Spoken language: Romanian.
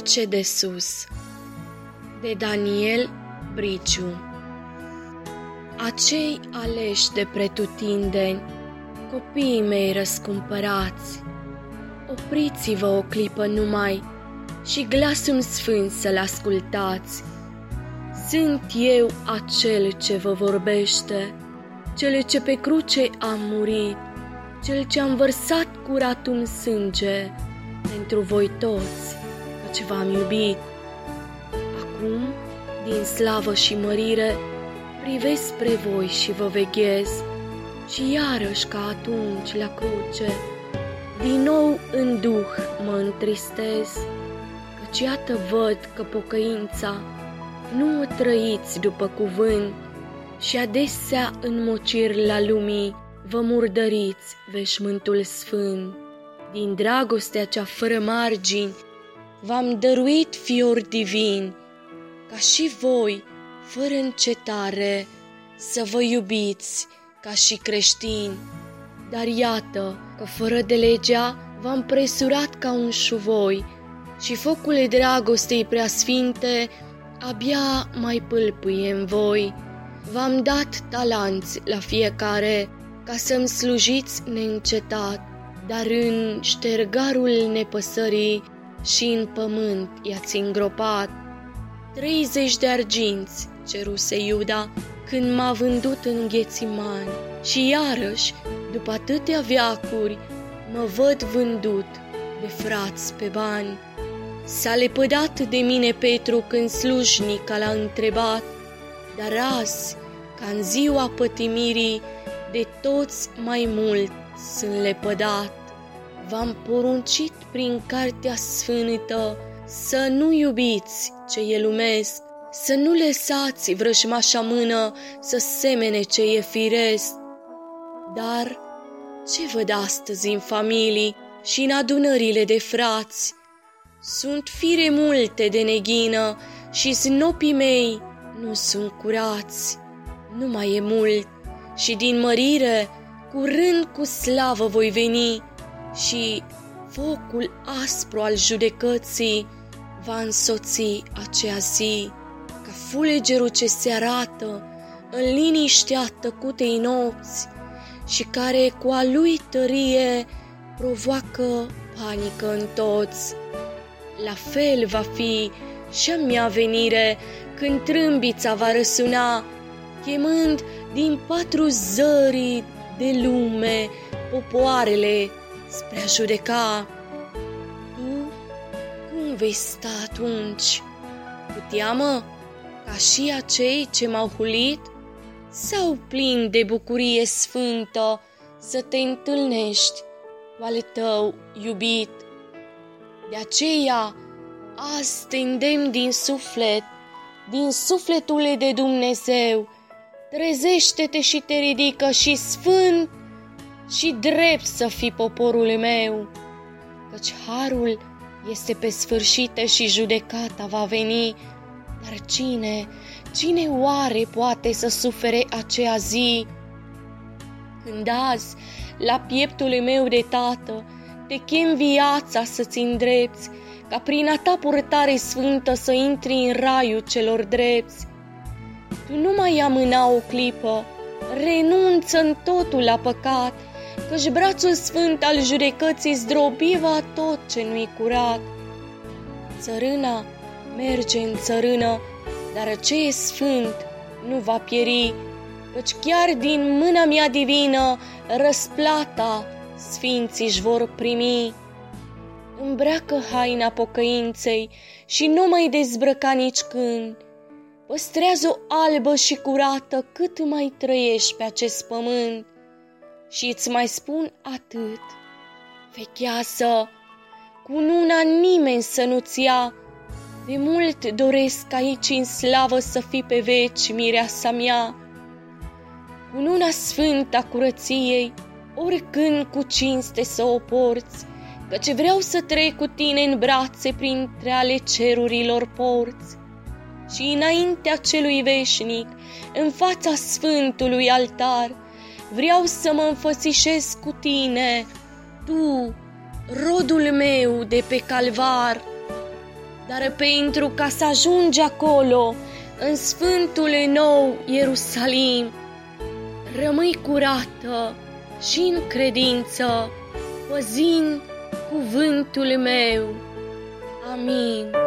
Cruce de sus, de Daniel Briciu. Acei aleși de pretutindeni, copiii mei răscumpărați, opriți-vă o clipă numai și glasul sfânt să-l ascultați. Sunt eu acel ce vă vorbește, cel ce pe cruce am murit, cel ce am vărsat curatul sânge pentru voi toți, căci v-am iubit. Acum, din slavă și mărire, privesc spre voi și vă veghez, și iarăși ca atunci la cruce, din nou în duh mă întristez, căci iată văd că pocăința nu o trăiți după cuvânt și adesea în mociri la lumii vă murdăriți veșmântul sfânt. Din dragostea cea fără margini v-am dăruit fiori divini, ca și voi, fără încetare, să vă iubiți ca și creștini. Dar iată că fără de legea v-am presurat ca un șuvoi și focul dragostei preasfinte abia mai pâlpâie în voi. V-am dat talanți la fiecare ca să-mi slujiți neîncetat, dar în ștergarul nepăsării și în pământ i-ați îngropat. 30 de arginți ceruse Iuda când m-a vândut în Ghețiman, și iarăși, după atâtea veacuri, mă văd vândut de frați pe bani. S-a lepădat de mine Petru când slujnica l-a întrebat, dar azi, ca în ziua pătimirii, de toți mai mult sunt lepădat. V-am poruncit prin cartea sfântă să nu iubiți ce e lumesc, să nu lăsați vrăjmașa mână să semene ce e firesc. Dar ce văd astăzi în familii și în adunările de frați? Sunt fire multe de neghină și snopii mei nu sunt curați. Nu mai e mult și din mărire curând cu slavă voi veni și focul aspru al judecății va însoți aceea zi. Ca fulegerul ce se arată în liniștea tăcutei nopți și care cu a lui tărie provoacă panică în toți. La fel va fi și-a mea venire când trâmbița va răsuna, chemând din 4 zări de lume popoarele spre a judeca. Tu cum vei sta atunci? Cu teamă, ca și acei ce m-au hulit? Sau plin de bucurie sfântă să te întâlnești cu al tău iubit? De aceea, azi te îndemn din sufletul de Dumnezeu, trezește-te și te ridică și sfânt și drept să fii poporul meu, căci harul este pe sfârșit și judecata va veni. Dar cine oare poate să sufere aceea zi? Când azi, la pieptul meu de tată, te chem viața să-ți îndrepți, ca prin a ta purtare sfântă să intri în raiul celor drepți. Tu nu mai amâna o clipă, renunță în totul la păcat, căci brațul sfânt al judecății zdrobiva tot ce nu-i curat. Țărâna merge în țărână, dar ce e sfânt nu va pieri, căci chiar din mâna mea divină răsplata sfinții își vor primi. Îmbracă haina pocăinței și nu mai dezbrăca nici când. Păstrează-o albă și curată cât mai trăiești pe acest pământ. Și îți mai spun atât: vechează, cu una nimeni să nu-ți ia. De mult doresc aici în slavă să fii pe veci mireasa mea. Cununa sfântă a curăției, oricând cu cinste să o porți, căci vreau să trec cu tine în brațe printre ale cerurilor porți. Și înaintea celui veșnic, în fața sfântului altar, vreau să mă înfățișez cu tine, tu, rodul meu de pe calvar. Dar pentru ca să ajungi acolo, în Sfântul Nou Ierusalim, rămâi curată și în credință, păzind cuvântul meu. Amin.